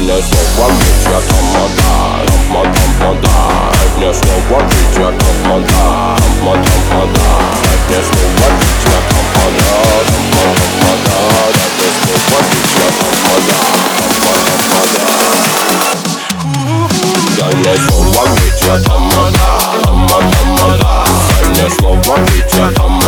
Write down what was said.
мне снова ведь я тамада, мне снова ведь я тамада, мне снова ведь я тамада, мне снова ведь я тамада. Дай мне снова ведь я тамада, дай мне снова ведь я тамада.